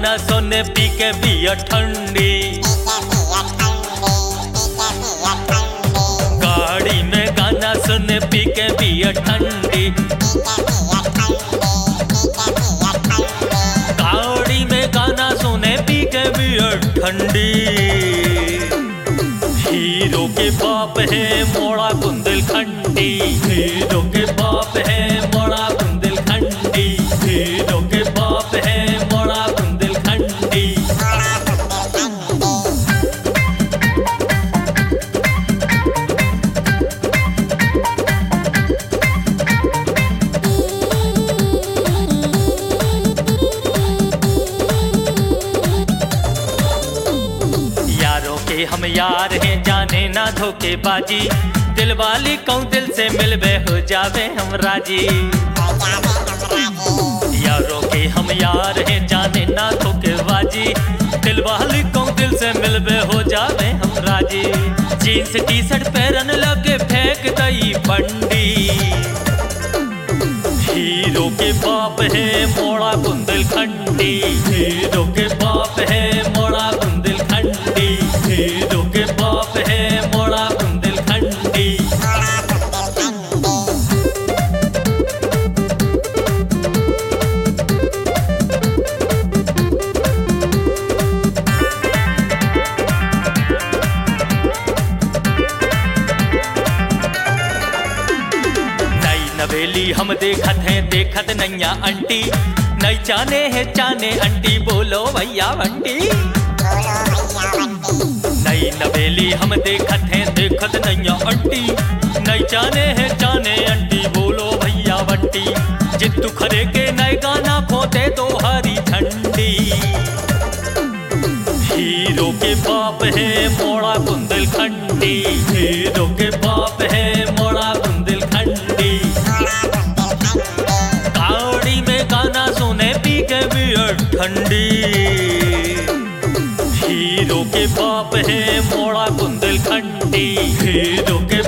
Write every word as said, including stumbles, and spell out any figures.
गाना सुने पी के बियर ठंडी, गाड़ी में गाना सुने पी के बियर ठंडी, गाड़ी में गाना सुने पी के बियर ठंडी। हीरो के बाप है मोड़ा बुंदेलखंडी, हीरो के बाप है मोड़ा बुंदेलखंडी, हीरो के बाप है मोड़ा बुंदेलखंडी। यारों के हम यार हैं जाने ना धोखेबाजी, दिल वाली कहूँ दिल से मिलबे हो जावे हम राजी। यारों के हम यार हैं जाने ना धोखेबाजी, दिल वाली कहूँ दिल से मिलबे हो जावे हम राजी। जीन्स टी शर्ट पहन लगे फेंक दई बंडी, हीरो के बाप है मोड़ा बुंदेलखंडी, हीरो के बाप है मोड़ा बुंदेलखंडी, हीरो के बाप है मोड़ा बुंदेलखंडी। नई नवेली हम देखत हैं देखत नैया अंटी, नई चाने है चाने अंटी बोलो भैया बंटी। नई नवेली हम देखत हैं देखत नैया अंटी, नई चाने है चाने अंटी बोलो भैया बंटी। जित्तू खरे के नए गाना खोते तो हरी झंडी, हीरो के बाप है मोड़ा बुंदेलखंडी, हीरो के बाप है मोड़ा बुंदेलखंडी। गाड़ी में गाना सुने पी के बियर ठंडी, हीरो के बाप है मोड़ा बुंदेलखंडी, हीरो के